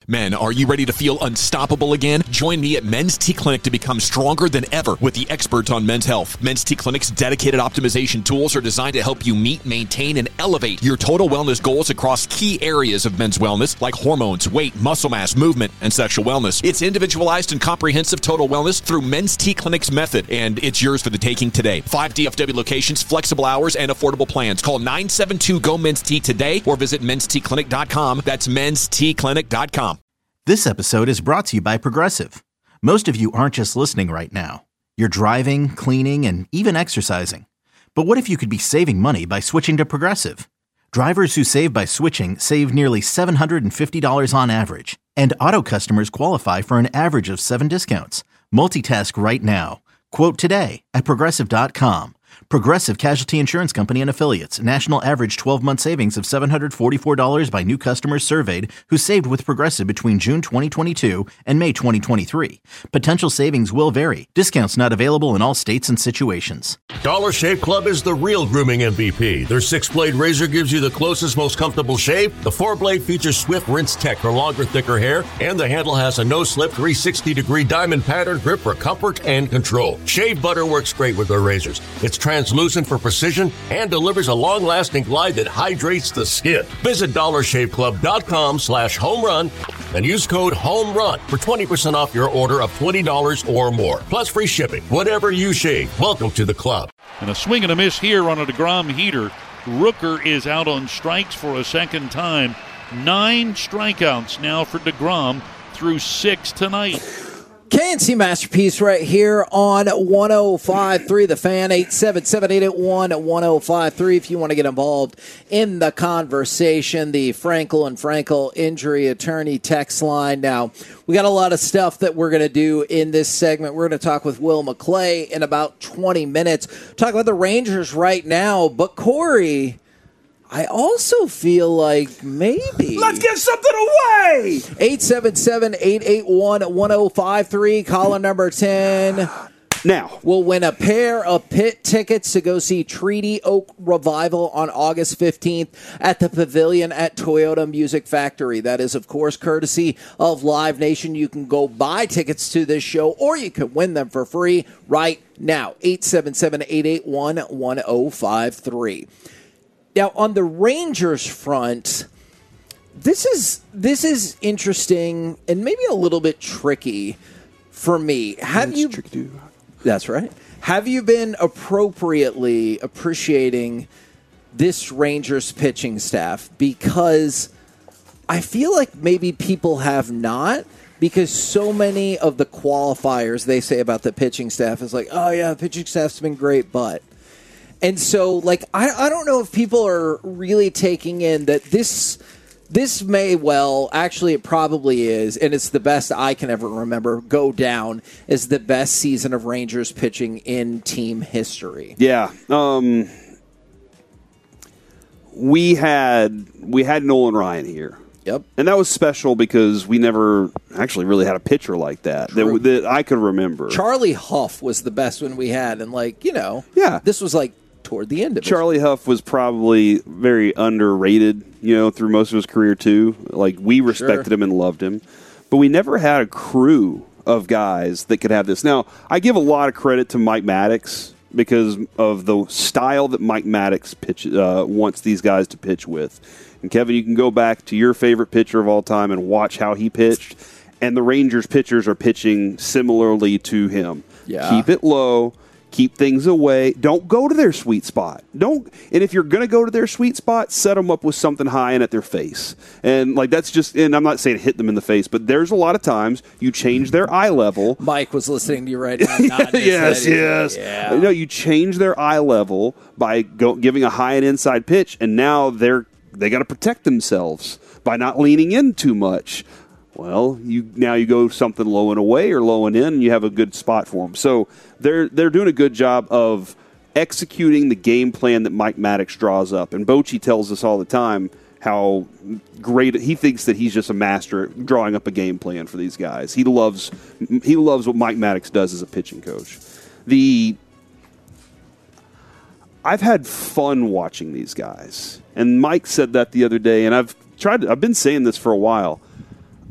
Men, are you ready to feel unstoppable again? Join me at Men's T Clinic to become stronger than ever with the experts on men's health. Men's T Clinic's dedicated optimization tools are designed to help you meet, maintain, and elevate your total wellness goals across key areas of men's wellness like hormones, weight, muscle mass, movement, and sexual wellness. It's individualized and comprehensive total wellness through Men's T Clinic's method, and it's yours for the taking today. 5 DFW locations, flexible hours, and affordable plans. Call 972-GO-MEN'S-T today or visit menstclinic.com. That's menstclinic.com. This episode is brought to you by Progressive. Most of you aren't just listening right now. You're driving, cleaning, and even exercising. But what if you could be saving money by switching to Progressive? Drivers who save by switching save nearly $750 on average. And auto customers qualify for an average of 7 discounts. Multitask right now. Quote today at Progressive.com. Progressive Casualty Insurance Company and Affiliates. National average 12-month savings of $744 by new customers surveyed who saved with Progressive between June 2022 and May 2023. Potential savings will vary. Discounts not available in all states and situations. Dollar Shave Club is the real grooming MVP. Their 6-blade razor gives you the closest, most comfortable shave. The 4-blade features Swift Rinse Tech for longer, thicker hair. And the handle has a no-slip 360-degree diamond pattern grip for comfort and control. Shave butter works great with their razors. It's translucent for precision and delivers a long-lasting glide that hydrates the skin. Visit dollarshaveclub.com/homerun and use code HOMERUN for 20% off your order of $20 or more. Plus free shipping. Whatever you shave, welcome to the club. And a swing and a miss here on a DeGrom heater. Rooker is out on strikes for a second time. 9 strikeouts now for DeGrom through 6 tonight. KNC Masterpiece right here on 105.3 The Fan, 877-881-1053 if you want to get involved in the conversation. The Frankel and Frankel injury attorney text line. Now, we got a lot of stuff that we're going to do in this segment. We're going to talk with Will McClay in about 20 minutes. Talk about the Rangers right now, but Corey, I also feel like maybe let's give something away. 877-881-1053. Caller number 10. Now will win a pair of pit tickets to go see Treaty Oak Revival on August 15th at the Pavilion at Toyota Music Factory. That is, of course, courtesy of Live Nation. You can go buy tickets to this show, or you can win them for free right now. 877-881-1053. Now, on the Rangers front, this is interesting and maybe a little bit tricky for me. That's right. Have you been appropriately appreciating this Rangers pitching staff? Because I feel like maybe people have not, because so many of the qualifiers they say about the pitching staff is like, oh, yeah, the pitching staff's been great, but... And so, like, I don't know if people are really taking in that this may well, actually it probably is, and it's the best I can ever remember, go down as the best season of Rangers pitching in team history. Yeah. We had Nolan Ryan here. Yep. And that was special because we never actually really had a pitcher like that I could remember. Charlie Huff was the best one we had, and this was like toward the end of it. Charlie Huff was probably very underrated, through most of his career too. Like, we respected him and loved him, but we never had a crew of guys that could have this. Now, I give a lot of credit to Mike Maddox because of the style that Mike Maddox wants these guys to pitch with. And Kevin, you can go back to your favorite pitcher of all time and watch how he pitched, and the Rangers pitchers are pitching similarly to him. Yeah. Keep it low. Keep things away. Don't go to their sweet spot. And if you're going to go to their sweet spot, set them up with something high and at their face. And that's just, and I'm not saying hit them in the face, but there's a lot of times you change their eye level. Mike was listening to you right now. Yes. Yeah. You change their eye level by giving a high and inside pitch, and now they got to protect themselves by not leaning in too much. Well, you go something low and away or low and in, and you have a good spot for them. So they're doing a good job of executing the game plan that Mike Maddox draws up. And Bochy tells us all the time how great he thinks that he's just a master at drawing up a game plan for these guys. He loves what Mike Maddox does as a pitching coach. I've had fun watching these guys, and Mike said that the other day, and I've been saying this for a while.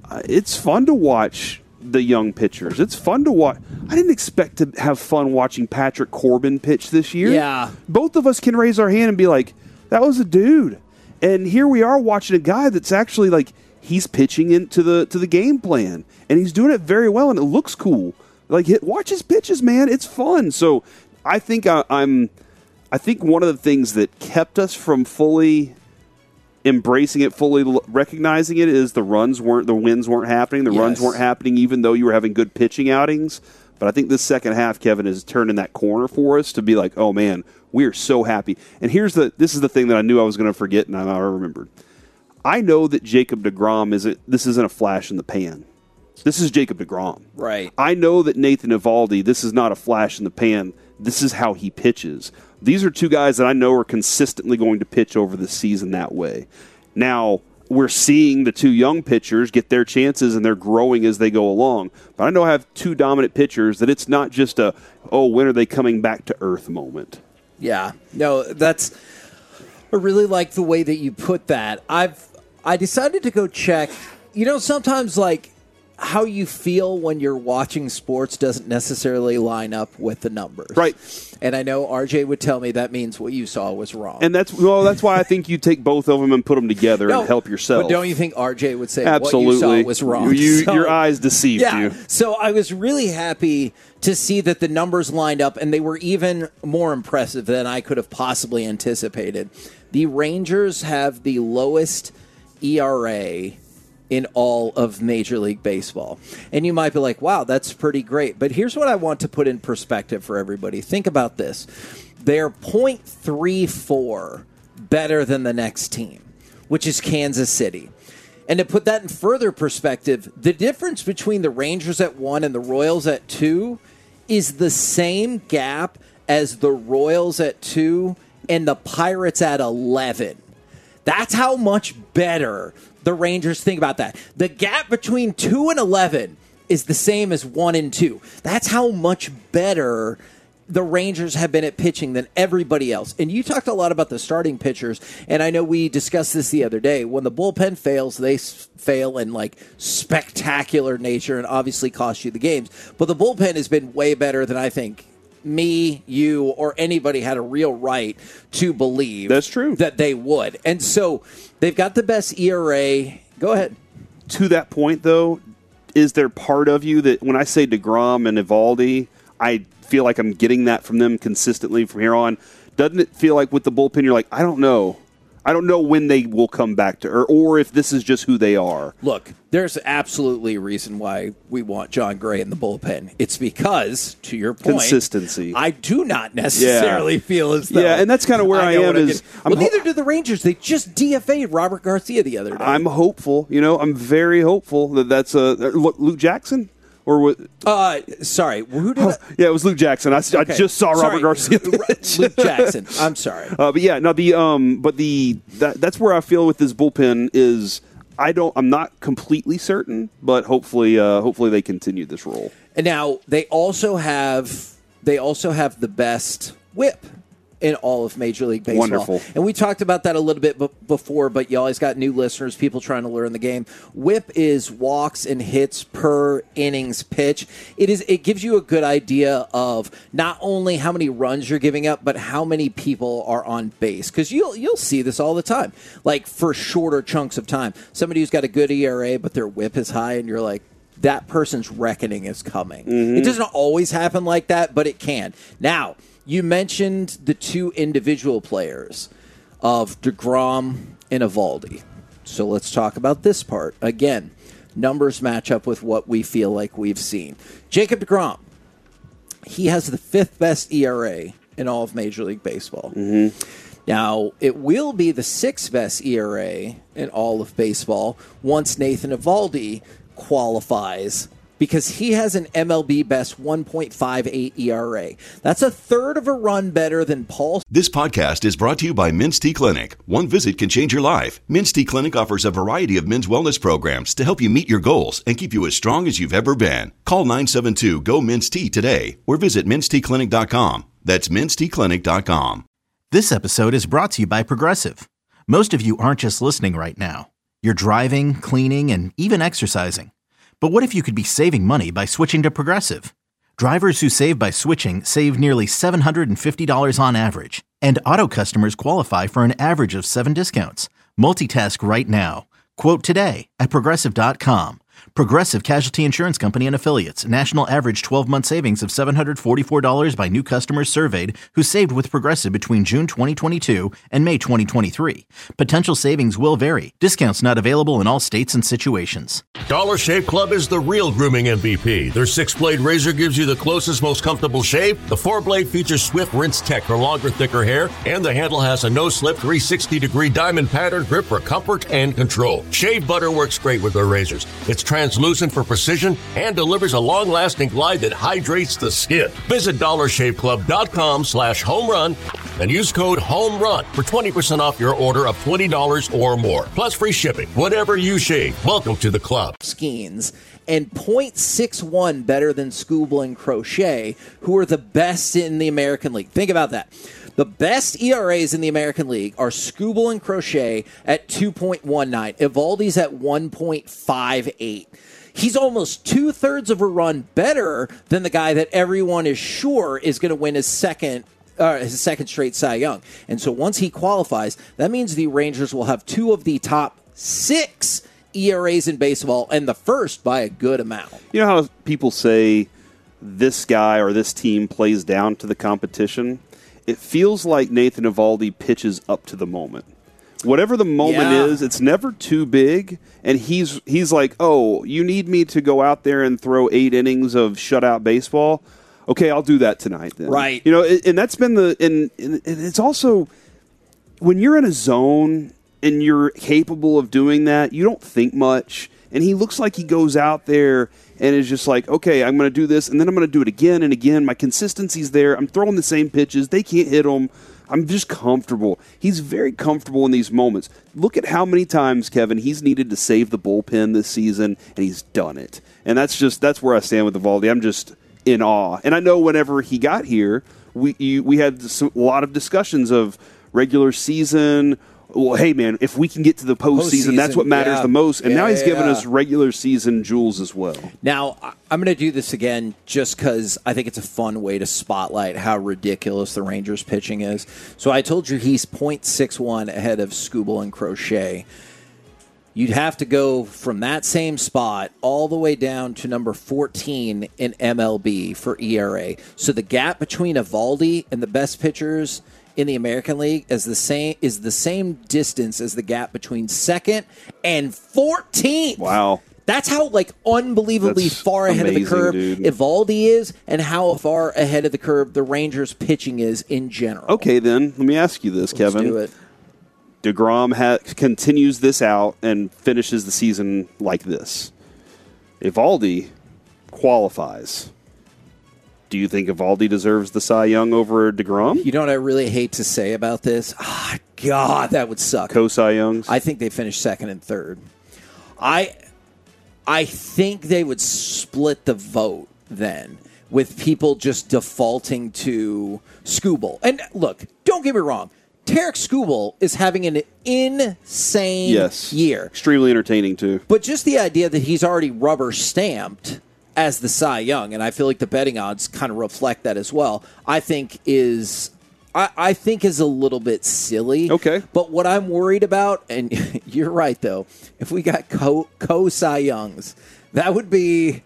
it's fun to watch the young pitchers. It's fun to watch. I didn't expect to have fun watching Patrick Corbin pitch this year. Yeah. Both of us can raise our hand and be like, that was a dude. And here we are watching a guy that's actually like, he's pitching into the game plan. And he's doing it very well, and it looks cool. Like, watch his pitches, man. It's fun. So I think I think one of the things that kept us from fully embracing it, fully recognizing it, is the wins weren't happening. The runs weren't happening, even though you were having good pitching outings. But I think this second half, Kevin, is turning that corner for us to be like, oh man, we are so happy. And this is the thing that I knew I was going to forget, and I remembered. I know that Jacob deGrom this isn't a flash in the pan. This is Jacob deGrom. Right. I know that Nathan Eovaldi, this is not a flash in the pan. This is how he pitches. These are two guys that I know are consistently going to pitch over the season that way. Now, we're seeing the two young pitchers get their chances, and they're growing as they go along. But I know I have two dominant pitchers that it's not just when are they coming back to earth moment. Yeah. No, I really like the way that you put that. I decided to go check. Sometimes like how you feel when you're watching sports doesn't necessarily line up with the numbers. Right. And I know RJ would tell me that means what you saw was wrong. And that's why I think you take both of them and put them together and help yourself. But don't you think RJ would say Absolutely. what you saw was wrong? Your eyes deceived you. So I was really happy to see that the numbers lined up, and they were even more impressive than I could have possibly anticipated. The Rangers have the lowest ERA in all of Major League Baseball. And you might be like, wow, that's pretty great. But here's what I want to put in perspective for everybody. Think about this. They're .34 better than the next team, which is Kansas City. And to put that in further perspective, the difference between the Rangers at 1 and the Royals at 2 is the same gap as the Royals at 2 and the Pirates at 11. That's how much better the Rangers, think about that. The gap between 2 and 11 is the same as 1 and 2. That's how much better the Rangers have been at pitching than everybody else. And you talked a lot about the starting pitchers, and I know we discussed this the other day. When the bullpen fails, they fail in like spectacular nature and obviously cost you the games. But the bullpen has been way better than I think me, you, or anybody had a real right to believe. That's true. That they would. And so they've got the best ERA. Go ahead. To that point, though, is there part of you that when I say DeGrom and Eovaldi, I feel like I'm getting that from them consistently from here on? Doesn't it feel like with the bullpen, you're like, I don't know. I don't know when they will come back to, or if this is just who they are. Look, there's absolutely a reason why we want John Gray in the bullpen. It's because, to your point, consistency. I do not necessarily feel as though. Yeah, and that's kind of where I am. Neither do the Rangers. They just DFA'd Robert Garcia the other day. I'm hopeful. I'm very hopeful that's Luke Jackson. Or what? Sorry, who did? Yeah, it was Luke Jackson. I just saw Robert Garcia. Luke Jackson. I'm sorry. But yeah, no. That's where I feel with this bullpen is I'm not completely certain, but hopefully they continue this role. And now they also have the best whip in all of Major League Baseball. Wonderful. And we talked about that a little bit before, but you always got new listeners, people trying to learn the game. Whip is walks and hits per innings pitch. It gives you a good idea of not only how many runs you're giving up, but how many people are on base. Because you'll see this all the time, like for shorter chunks of time. Somebody who's got a good ERA, but their whip is high, and you're like, that person's reckoning is coming. Mm-hmm. It doesn't always happen like that, but it can. Now, you mentioned the two individual players of DeGrom and Eovaldi. So let's talk about this part. Again, numbers match up with what we feel like we've seen. Jacob DeGrom, he has the 5th best ERA in all of Major League Baseball. Mm-hmm. Now, it will be the 6th best ERA in all of baseball once Nathan Eovaldi qualifies, because he has an MLB best 1.58 ERA. That's a third of a run better than Paul. This podcast is brought to you by Men's T Clinic. One visit can change your life. Men's T Clinic offers a variety of men's wellness programs to help you meet your goals and keep you as strong as you've ever been. Call 972-GO-MEN'S-T today or visit menstclinic.com. That's menstclinic.com. This episode is brought to you by Progressive. Most of you aren't just listening right now. You're driving, cleaning, and even exercising. But what if you could be saving money by switching to Progressive? Drivers who save by switching save nearly $750 on average, and auto customers qualify for an average of 7 discounts. Multitask right now. Quote today at Progressive.com. Progressive Casualty Insurance Company and Affiliates. National average 12-month savings of $744 by new customers surveyed who saved with Progressive between June 2022 and May 2023. Potential savings will vary. Discounts not available in all states and situations. Dollar Shave Club is the real grooming MVP. Their 6-blade razor gives you the closest, most comfortable shave. The 4-blade features Swift Rinse Tech for longer, thicker hair, and the handle has a no-slip 360-degree diamond pattern grip for comfort and control. Shave butter works great with their razors. It's translucent for precision and delivers a long-lasting glide that hydrates the skin. Visit DollarShaveClub.com/homerun and use code HOMERUN for 20% off your order of $20 or more. Plus free shipping. Whatever you shave, welcome to the club. Skeens and 0.61 better than Skubal and Crochet, who are the best in the American League. Think about that. The best ERAs in the American League are Skubal and Crochet at 2.19. Evaldi's at 1.58. He's almost 2/3 of a run better than the guy that everyone is sure is going to win his second straight Cy Young. And so once he qualifies, that means the Rangers will have 2 of the top 6 ERAs in baseball, and the first by a good amount. You know how people say this guy or this team plays down to the competition? It feels like Nathan Eovaldi pitches up to the moment. Whatever the moment is, it's never too big, and he's like, oh, you need me to go out there and throw 8 innings of shutout baseball? Okay, I'll do that tonight then. Right. You know, and that's been and it's also, when you're in a zone and you're capable of doing that, you don't think much, and he looks like he goes out there and is just like, okay, I'm going to do this, and then I'm going to do it again and again. My consistency's there. I'm throwing the same pitches. They can't hit them. I'm just comfortable. He's very comfortable in these moments. Look at how many times, Kevin, he's needed to save the bullpen this season, and he's done it. And that's where I stand with Eovaldi. I'm just in awe. And I know whenever he got here, we had a lot of discussions of regular season. Well, hey, man, if we can get to the postseason, that's what matters the most. And now he's given us regular season jewels as well. Now, I'm going to do this again just because I think it's a fun way to spotlight how ridiculous the Rangers' pitching is. So I told you he's 0.61 ahead of Skubal and Crochet. You'd have to go from that same spot all the way down to number 14 in MLB for ERA. So the gap between Eovaldi and the best pitchers in the American League is the same distance as the gap between second and 14th. Wow. That's how unbelievably far ahead of the curve Eovaldi is, and how far ahead of the curve the Rangers pitching is in general. Okay, then let me ask you this, Kevin. Let's do it. DeGrom continues this out and finishes the season like this. Eovaldi qualifies. Do you think Eovaldi deserves the Cy Young over DeGrom? You know what I really hate to say about this? God, that would suck. Co-Cy Youngs? I think they finished second and third. I think they would split the vote then, with people just defaulting to Skubal. And look, don't get me wrong. Tarik Skubal is having an insane year. Extremely entertaining, too. But just the idea that he's already rubber-stamped as the Cy Young, and I feel like the betting odds kind of reflect that as well, I think is a little bit silly. Okay. But what I'm worried about, and you're right, though, if we got co-Cy Youngs, that would be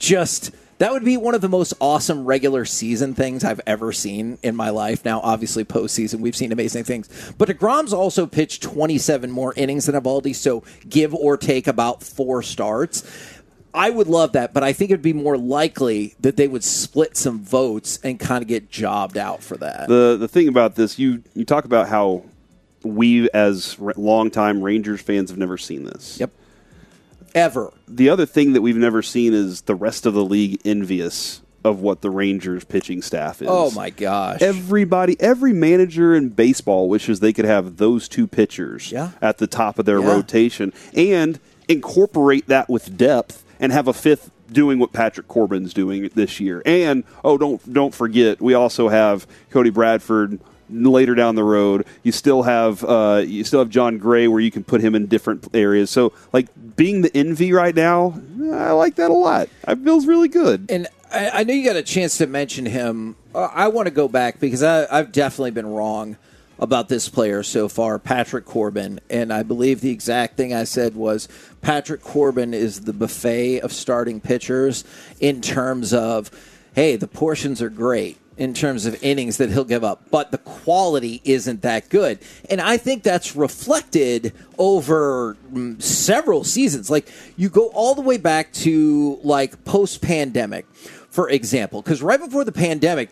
one of the most awesome regular season things I've ever seen in my life. Now, obviously, postseason, we've seen amazing things. But DeGrom's also pitched 27 more innings than Eovaldi, so give or take about 4 starts. I would love that, but I think it would be more likely that they would split some votes and kind of get jobbed out for that. The thing about this, you talk about how we as longtime Rangers fans have never seen this. Yep. Ever. The other thing that we've never seen is the rest of the league envious of what the Rangers pitching staff is. Oh, my gosh. Every manager in baseball wishes they could have those 2 pitchers at the top of their rotation and incorporate that with depth and have a 5th doing what Patrick Corbin's doing this year. And, don't forget, we also have Cody Bradford later down the road. You still have John Gray, where you can put him in different areas. So, like, being the envy right now, I like that a lot. It feels really good. And I know you got a chance to mention him. I want to go back because I've definitely been wrong about this player so far, Patrick Corbin. And I believe the exact thing I said was Patrick Corbin is the buffet of starting pitchers in terms of, hey, the portions are great in terms of innings that he'll give up, but the quality isn't that good. And I think that's reflected over several seasons. Like, you go all the way back to, like, post-pandemic, for example, because right before the pandemic,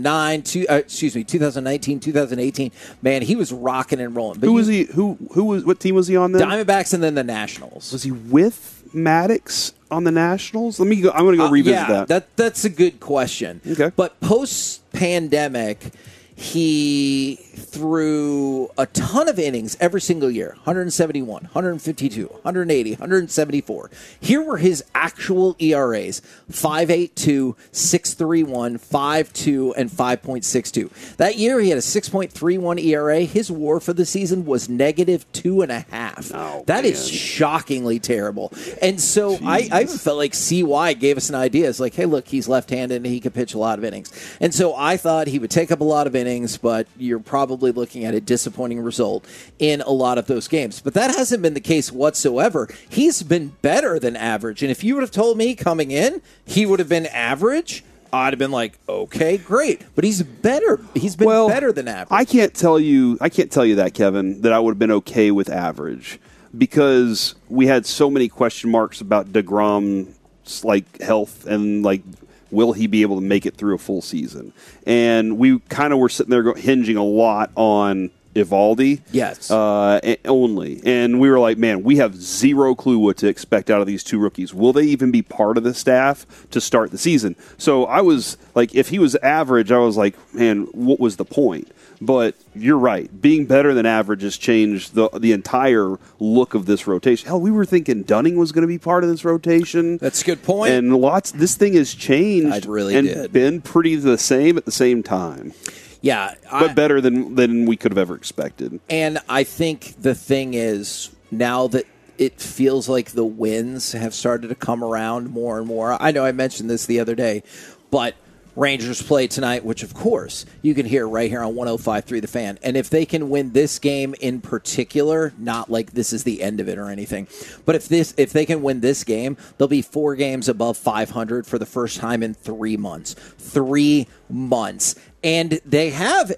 2019, 2018, man, he was rocking and rolling. But what team was he on then? Diamondbacks and then the Nationals. Was he with Maddox on the Nationals? I'm going to go revisit that. That's a good question. Okay. But post-pandemic, he threw a ton of innings every single year, 171, 152, 180, 174. Here were his actual ERAs, 5.82, 6.31, 5.2, and 5.62. That year, he had a 6.31 ERA. His WAR for the season was negative 2.5. Oh, that is shockingly terrible. And so I even felt like CY gave us an idea. It's like, hey, look, he's left-handed and he can pitch a lot of innings. And so I thought he would take up a lot of innings, but you're probably looking at a disappointing result in a lot of those games. But that hasn't been the case whatsoever. He's been better than average. And if you would have told me coming in he would have been average, I'd have been like, okay, great. But he's better. He's been better than average. I can't tell you that, Kevin, that I would have been okay with average, because we had so many question marks about DeGrom's health and will he be able to make it through a full season? And we kind of were sitting there hinging a lot on Eovaldi. Yes. Only. And we were like, man, we have zero clue what to expect out of these two rookies. Will they even be part of the staff to start the season? So I was like, if he was average, I was like, man, what was the point? But you're right. Being better than average has changed the entire look of this rotation. Hell, we were thinking Dunning was going to be part of this rotation. That's a good point. And this thing has changed been pretty the same at the same time. Yeah. But better than we could have ever expected. And I think the thing is, now that it feels like the wins have started to come around more and more. I know I mentioned this the other day, but Rangers play tonight, which, of course, you can hear right here on 105.3 The Fan. And if they can win this game in particular, not like this is the end of it or anything, but if they can win this game, they'll be 4 games above 500 for the first time in 3 months. 3 months. And they have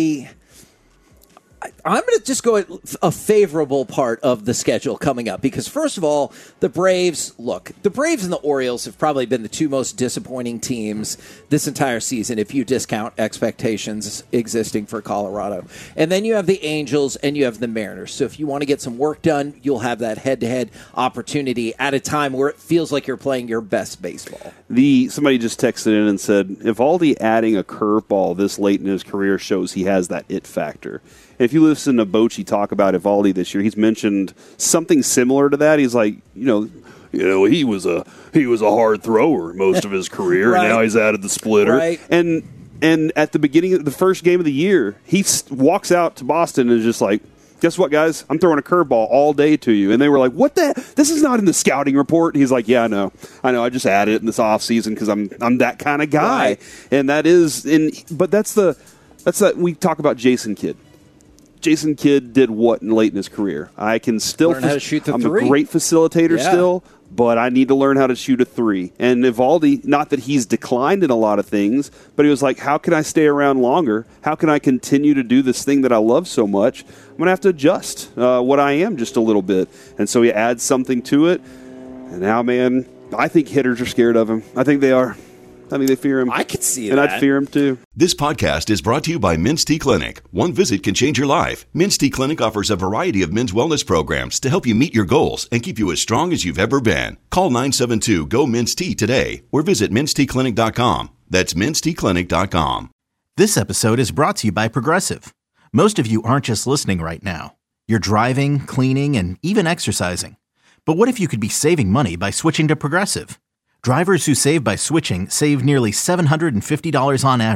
I'm going to just go at a favorable part of the schedule coming up, because, first of all, the Braves and the Orioles have probably been the two most disappointing teams this entire season, if you discount expectations existing for Colorado. And then you have the Angels and you have the Mariners. So if you want to get some work done, you'll have that head-to-head opportunity at a time where it feels like you're playing your best baseball. Somebody just texted in and said, Eovaldi adding a curveball this late in his career shows he has that it factor. And if you listen to Bochy talk about Eovaldi this year, he's mentioned something similar to that. He's like, he was a hard thrower most of his career, right. And now he's added the splitter. Right. And at the beginning of the first game of the year, he walks out to Boston and is just like, guess what, guys? I'm throwing a curveball all day to you. And they were like, what the? This is not in the scouting report. And he's like, yeah, I know. I just added it in this offseason because I'm that kind of guy. Right. And that is but that's we talk about Jason Kidd. Jason Kidd did what late in his career? I can still learn how to shoot the I'm three. A great facilitator still, but I need to learn how to shoot a 3. And Eovaldi, not that he's declined in a lot of things, but he was like, how can I stay around longer? How can I continue to do this thing that I love so much? I'm going to have to adjust what I am just a little bit. And so he adds something to it. And now, man, I think hitters are scared of him. I think they are. I mean, they fear him. I could see and that. And I'd fear him, too. This podcast is brought to you by Men's T Clinic. One visit can change your life. Men's T Clinic offers a variety of men's wellness programs to help you meet your goals and keep you as strong as you've ever been. Call 972-GO-MEN'S-T today or visit mensteclinic.com. That's mensteclinic.com. This episode is brought to you by Progressive. Most of you aren't just listening right now. You're driving, cleaning, and even exercising. But what if you could be saving money by switching to Progressive? Drivers who save by switching save nearly $750 on average.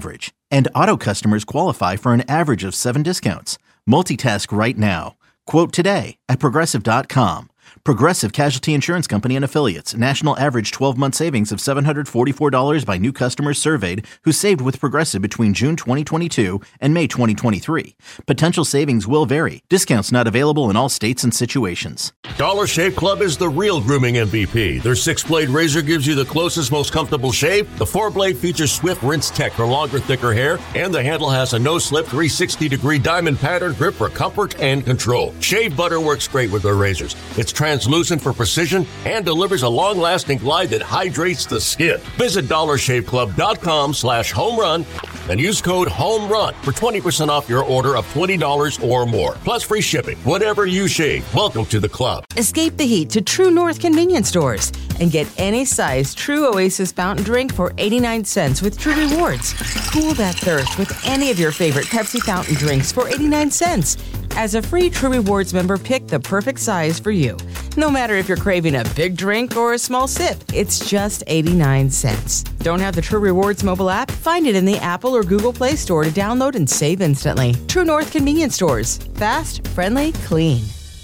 And Auto customers qualify for an average of 7 discounts. Multitask right now. Quote today at Progressive.com. Progressive Casualty Insurance Company and Affiliates. National average 12-month savings of $744 by new customers surveyed who saved with Progressive between June 2022 and May 2023. Potential savings will vary. Discounts not available in all states and situations. Dollar Shave Club is the real grooming MVP. Their 6-blade razor gives you the closest, most comfortable shave. The 4-blade features swift rinse tech for longer, thicker hair. And the handle has a no-slip 360-degree diamond pattern grip for comfort and control. Shave butter works great with their razors. It's translucent for precision and delivers a long-lasting glide that hydrates the skin. Visit DollarShaveClub.com/homerun and use code HOMERUN for 20% off your order of $20 or more. Plus free shipping. Whatever you shave, welcome to the club. Escape the heat to True North convenience stores and get any size True Oasis fountain drink for 89 cents with True Rewards. Cool that thirst with any of your favorite Pepsi fountain drinks for 89 cents. As a free True Rewards member, pick the perfect size for you. No matter if you're craving a big drink or a small sip, it's just 89 cents. Don't have the True Rewards mobile app? Find it in the Apple or Google Play Store to download and save instantly. True North convenience stores. Fast, friendly, clean.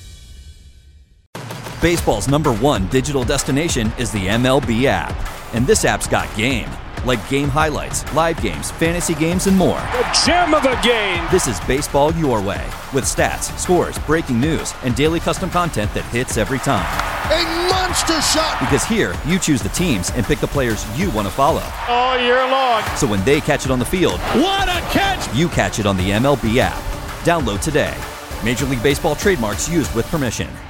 Baseball's #1 digital destination is the MLB app. And this app's got game. Like game highlights, live games, fantasy games, and more. The gem of the game! This is baseball your way, with stats, scores, breaking news, and daily custom content that hits every time. A monster shot! Because here, you choose the teams and pick the players you want to follow. All year long. So when they catch it on the field, what a catch! You catch it on the MLB app. Download today. Major League Baseball trademarks used with permission.